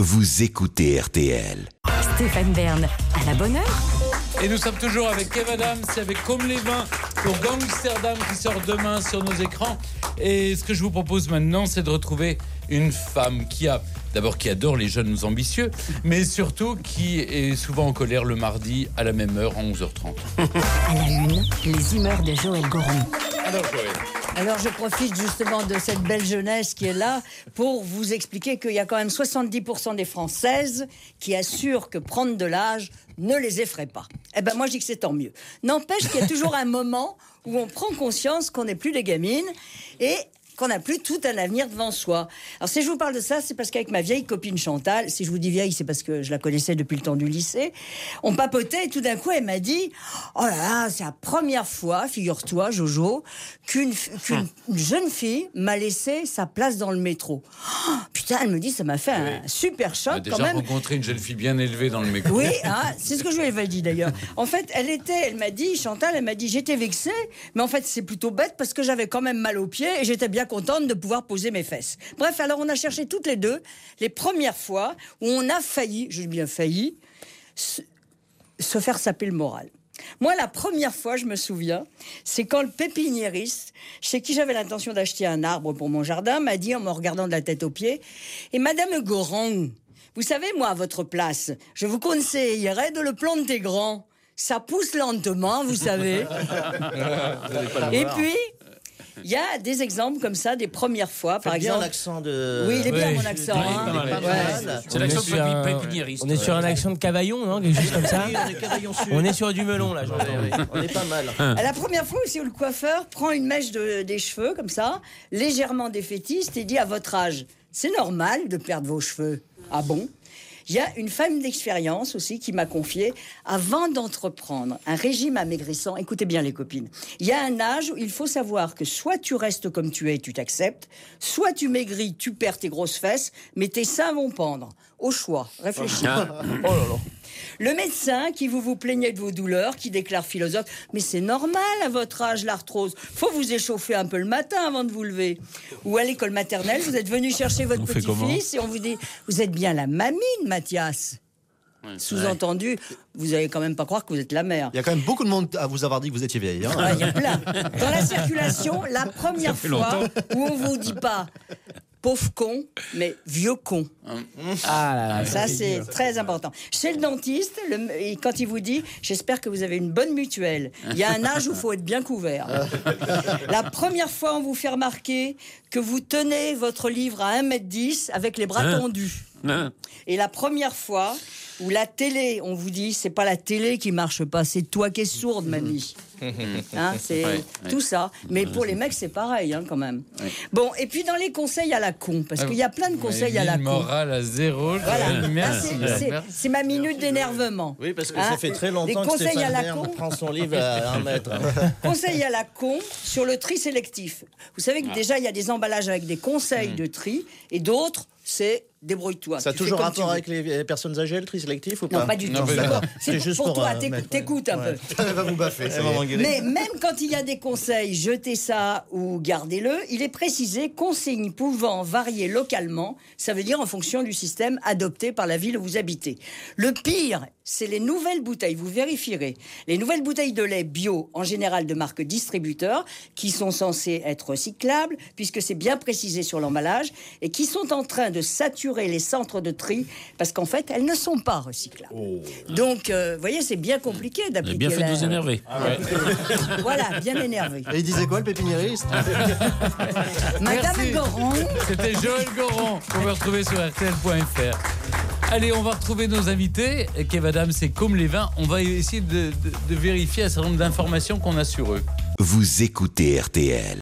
Vous écoutez RTL. Stéphane Bern, à la bonne heure. Et nous sommes toujours avec Kev Adams, avec Comme les vins pour Gangsterdam qui sort demain sur nos écrans. Et ce que je vous propose maintenant, c'est de retrouver une femme qui adore les jeunes ambitieux, mais surtout qui est souvent en colère le mardi à la même heure, à 11h30. À la une, les humeurs de Joël Goron. Alors Joël. Alors je profite justement de cette belle jeunesse qui est là pour vous expliquer qu'il y a quand même 70% des Françaises qui assurent que prendre de l'âge ne les effraie pas. Eh ben moi je dis que c'est tant mieux. N'empêche qu'il y a toujours un moment où on prend conscience qu'on n'est plus des gamines et qu'on n'a plus tout un avenir devant soi. Alors si je vous parle de ça, c'est parce qu'avec ma vieille copine Chantal, si je vous dis vieille, c'est parce que je la connaissais depuis le temps du lycée, on papotait et tout d'un coup elle m'a dit « Oh là là, c'est la première fois, figure-toi Jojo, qu'une jeune fille m'a laissé sa place dans le métro. Oh, » Putain, elle me dit, ça m'a fait un super choc On a déjà quand même. rencontré une jeune fille bien élevée dans le métro. Oui, hein, c'est ce que je lui avais dit d'ailleurs. En fait, elle m'a dit, Chantal, elle m'a dit, j'étais vexée, mais en fait c'est plutôt bête parce que j'avais quand même mal aux pieds et j'étais bien contente de pouvoir poser mes fesses. Bref, alors on a cherché toutes les deux les premières fois où on a failli, je dis bien failli, se faire saper le moral. Moi, la première fois, je me souviens, c'est quand le pépiniériste, chez qui j'avais l'intention d'acheter un arbre pour mon jardin, m'a dit en me regardant de la tête aux pieds, « Et Madame Goron, vous savez, moi, à votre place, je vous conseillerais de le planter grand. Ça pousse lentement, vous savez. » Et puis, il y a des exemples comme ça, des premières fois, par exemple. Bien l'accent de... Oui, il est bien mon accent. Hein. C'est l'accent pépiniériste. On est sur un accent de Cavaillon, non, quelque chose comme ça. Oui, on est Cavaillon Sud. On est sur du melon, là, j'entends. On est pas mal. La première fois aussi où le coiffeur prend une mèche des cheveux, comme ça, légèrement défaitiste, et dit à votre âge, c'est normal de perdre vos cheveux. Ah bon ? Il y a une femme d'expérience aussi qui m'a confié, avant d'entreprendre un régime amaigrissant, écoutez bien les copines, il y a un âge où il faut savoir que soit tu restes comme tu es, tu t'acceptes, soit tu maigris, tu perds tes grosses fesses, mais tes seins vont pendre. Au choix, réfléchis. Oh là là. Le médecin qui vous plaignait de vos douleurs, qui déclare philosophe, mais c'est normal à votre âge l'arthrose, faut vous échauffer un peu le matin avant de vous lever. Ou à l'école maternelle, vous êtes venu chercher votre petit-fils et on vous dit, vous êtes bien la mamine, Mathias. Sous-entendu, vous n'allez quand même pas croire que vous êtes la mère. Il y a quand même beaucoup de monde à vous avoir dit que vous étiez vieille. Hein. Ouais, il y a plein. Dans la circulation, la première fois où on vous dit pas pauvre con, mais vieux con. Ah là là. Ça, c'est très important. Chez le dentiste, quand il vous dit « J'espère que vous avez une bonne mutuelle », il y a un âge où il faut être bien couvert. La première fois, on vous fait remarquer que vous tenez votre livre à 1m10 avec les bras tendus. Et la première fois où la télé, on vous dit « C'est pas la télé qui marche pas, c'est toi qui es sourde, mamie ». Hein, c'est tout ça. Mais pour les mecs, c'est pareil, hein, quand même. Bon, et puis dans les conseils à la con, parce qu'il y a plein de conseils à la con. Morale à zéro. Voilà. Merci. C'est ma minute d'énervement. Oui, parce que ça fait très longtemps que conseils à Stéphane la Bern con. prend son livre à 1 mètre. Conseils à la con sur le tri sélectif. Vous savez que déjà, il y a des emballages avec des conseils de tri, et d'autres, c'est débrouille-toi. Ça a toujours rapport avec les personnes âgées, le tri sélectif ou pas? Non, pas du tout. D'accord. C'est juste pour toi, t'écoutes un peu. Elle va vous baffer. ça y est. Mais même quand il y a des conseils, jetez ça ou gardez-le, il est précisé consignes pouvant varier localement, ça veut dire en fonction du système adopté par la ville où vous habitez. Le pire, c'est les nouvelles bouteilles, vous vérifierez. Les nouvelles bouteilles de lait bio, en général de marque distributeur, qui sont censées être recyclables, puisque c'est bien précisé sur l'emballage, et qui sont en train de saturer les centres de tri, parce qu'en fait, elles ne sont pas recyclables. Donc, vous voyez, c'est bien compliqué d'appliquer. Bien fait de vous énerver. Voilà, bien énervé. Et il disait quoi, le pépiniériste? Madame Goron. C'était Joël Goron qu'on peut retrouver sur rtl.fr. Allez, on va retrouver nos invités. Kev Adams, c'est Comme les vins. On va essayer de vérifier un certain nombre d'informations qu'on a sur eux. Vous écoutez RTL.